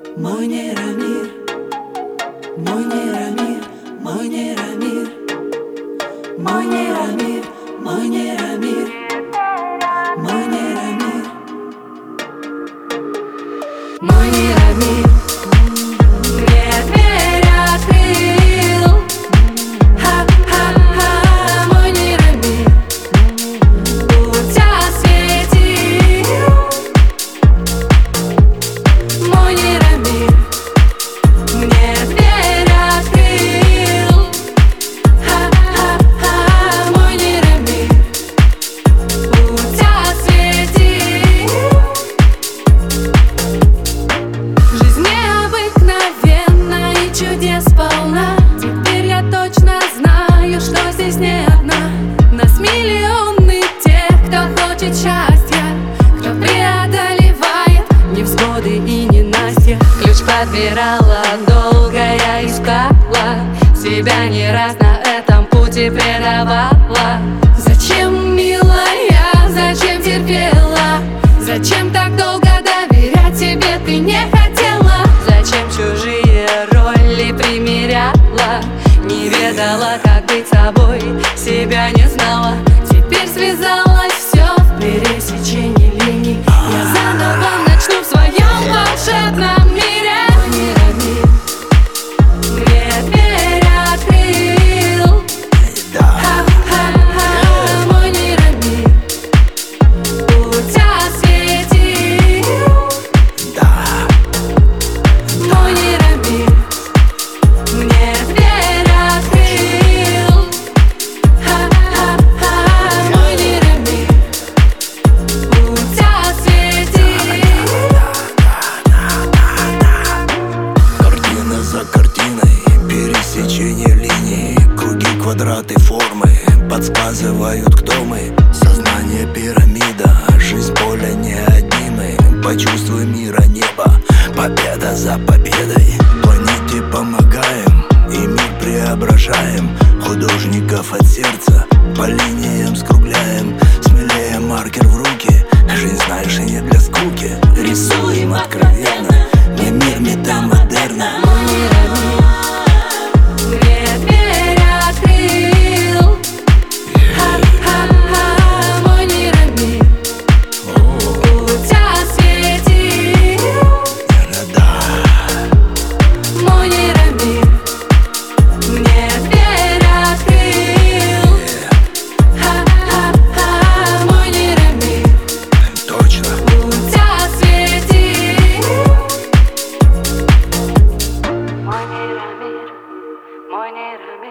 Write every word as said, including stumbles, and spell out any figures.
Мой нейромир, мой нейромир, мой нейромир, мой нейромир, мой нейромир, мой нейромир, мой нейромир. Нет, дверь открыл, ха-ха-ха, мой нейромир, путь осветил, мой нейромир. Мне дверь открыл, ха-ха-ха, мой нейромир, путь осветил. Жизнь необыкновенна и чудес полна. Теперь я точно знаю, что здесь не одна. Нас миллионы тех, кто хочет счастья, кто преодолевает невзгоды и ненастья. Ключ подбирала, долго я искала, себя не раз на этом пути предавала. Зачем, милая, зачем терпела? Зачем так долго доверять тебе ты не хотела? Зачем чужие роли примеряла? Не ведала, как быть собой, себя не знала. Теперь связалось все в пересечении линий. Я заново начну в своем волшебном мире. Мне дверь открыл, ха-ха-ха, мой нейромир, путь осветил, мой нейромир. Мне дверь открыл, ха-ха-ха, мой нейромир, путь осветил. Картина за картиной, пересечение линий, круги, квадраты, формы подсказывают, кто мы. Сознание пирамида, жизнь поля неоднимы. Почувствуй мира небо, победа за победой. Планете помогаем и мир преображаем. Художников от сердца по линиям скругляем. Смелее маркер в руки, жизнь, знаешь, и не для скуки. Рисуем откровенно, не мир метамодерна. Мне дверь открыл, ха-ха-ха, мой нейромир, путь осветил, мой нейромир. Мне дверь открыл, ха-ха-ха, мой нейромир, Точно. путь осветил. Мой нейромир, мой нейромир.